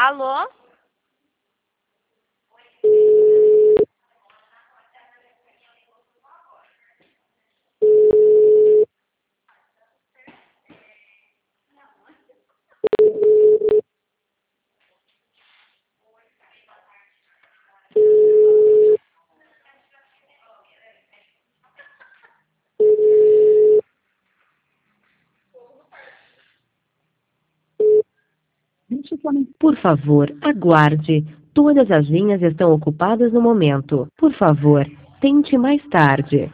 Alô? Por favor, aguarde. Todas as linhas estão ocupadas no momento. Por favor, tente mais tarde.